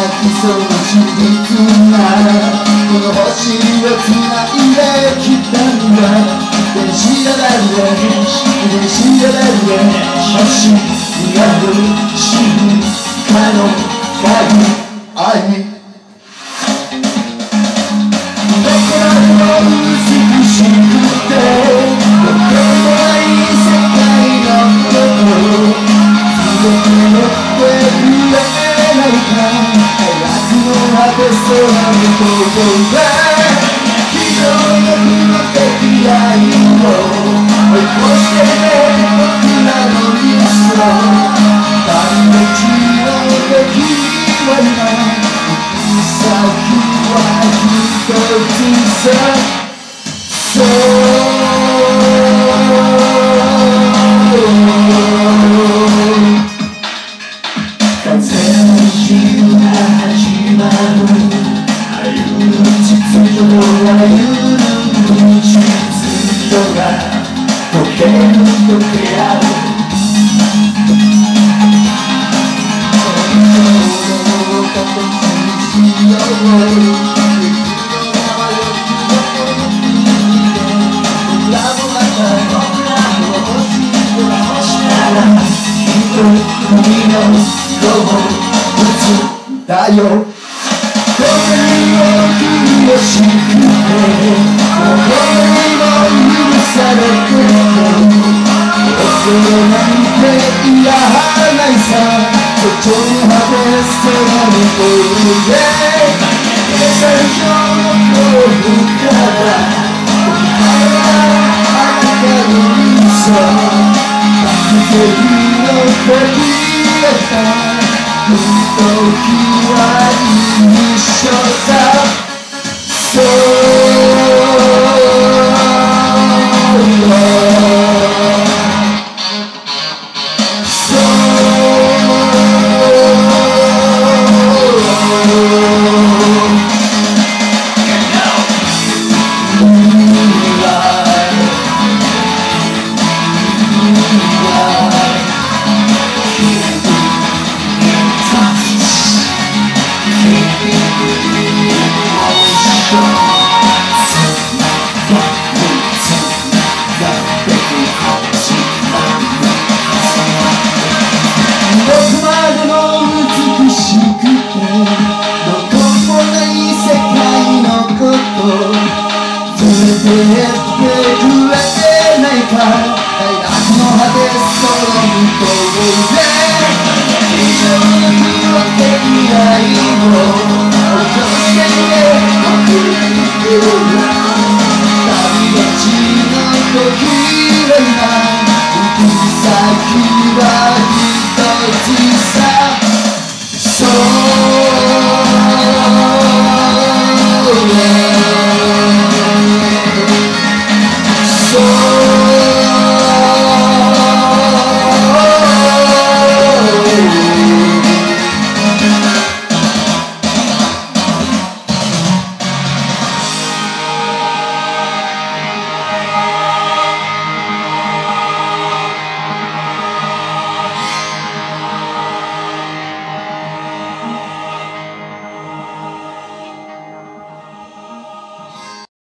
きそうな真実なこの星をつないできたんだ。電子やられ電子やられ星にある静かの愛どこまでも美しくてどこでもない世界のこと全てのって触れないか早くの果て空の向こうで非常にの敵愛を追い越して僕らの理想断の地の敵は今先は一つさ風の日が始まる歩む秩序は緩む秩序が溶ける溶け合うだよどれを君を知ってどれも許されて恐れなんていらないさ途中に果て空に飛んで最初の幸福からあなたの理想完璧の時だった時は一緒さやってくれないか快楽の果て空に飛んで非常にの敵愛を追い越して僕らに来る旅立ちの時は今行く先は一つさ